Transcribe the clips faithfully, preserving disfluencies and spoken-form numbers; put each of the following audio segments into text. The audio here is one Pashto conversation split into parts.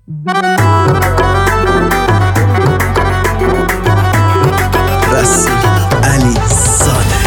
رسول علی زاده.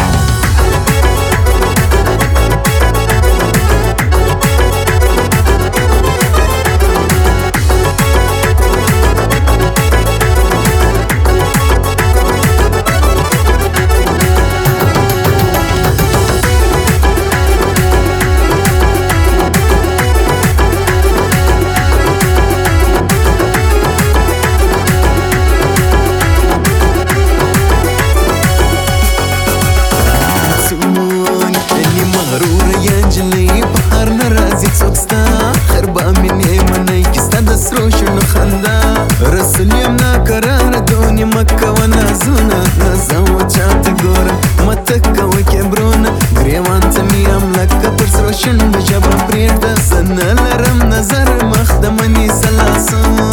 رسول یم ناقرار دونی مکه و نازونه نازم و چاته ګورم مته کوه کبرونه ګریوان ته مې یم لکه پر سرو شونډو ژبه پرېږده زه نه لرم نظر مخ د مني سلاسونه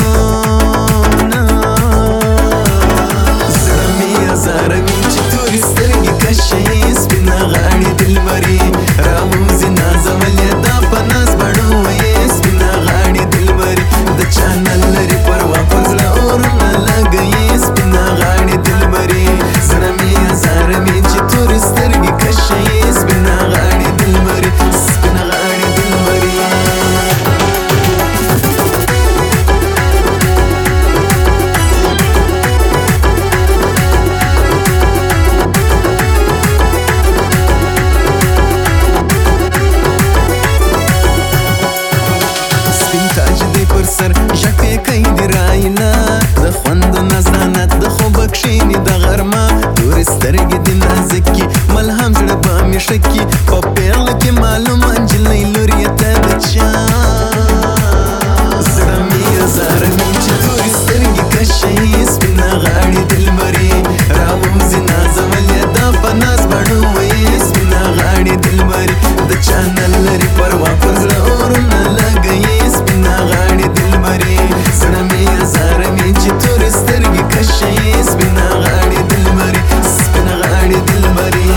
زړه مې ازاروي چې تورې سترګې کشه یې سپینه غاړې دلبرې راووځي نازولې دا په ناز بڼو یې سپینه غاړې دلبرې د چا نه لري پروا پر زړه اورونه لګوي سپینه غاړې دلبرې زړه مې ازاروي چې تورې سترګې کشه یې سپینه غاړې دلبرې سپینه غاړې دلبرې سر ژکې کوي د راینا د خوند و نزانت د خوبه کښېني د غرمه تورې سترګې د نازکي ملهم زړه به مې ښکي په پیغله کې معلومه نجلۍ لور یې ته د چا زړه مې ازاروي چې تورې سترګې کشه یې سپینه غاړې دلبرې راووځي نازولې دا په ناز بڼو ویې سپینه غاړې دلبرې د چا نه لري پروا پر زړه اورونه لګوي سپینه غاړې دلبرې زړه مې ازاروي چې تورې سترګې کشه یې سپینه غاړې دلبرې سپینه غاړې دلبرې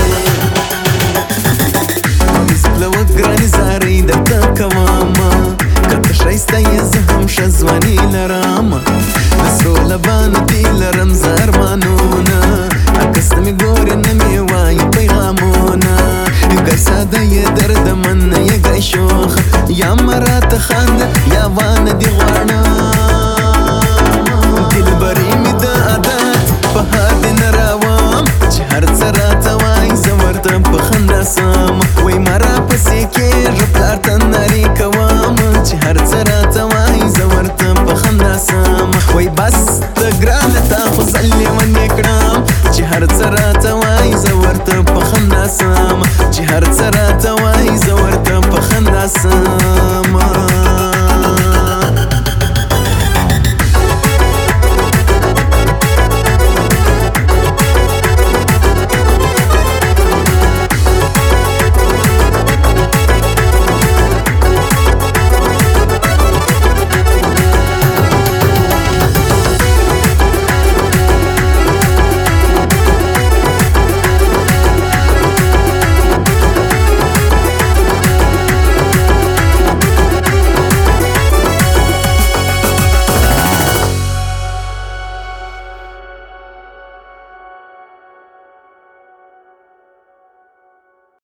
مثله وګرانې زارۍ درته کومه که ته ښایسته یې زه هم ښه ځواني لرمه د سرو لبانو دې لرم زه ارمانونه عکس ته مې ګورې نه مې وایي پیغامونه ګای ساده یې دردمن یې ګای شوخه یا مراته خانده یا وانه دې غواړه دلبرې مې د عادت په هر دې نه راوم چې هر څه راته وایي زه ورته په خندا سم وایي ما راپسې کېږه پلار ته نارې کوم چې هر څه راته وایي زه ورته په خندا سم وایي بس ته ګرانه تا خو زه لیونې کړم چې هر څه راته وایي زه ورته په خندا سم چې هر څه راته وایي زه ورته په خندا سم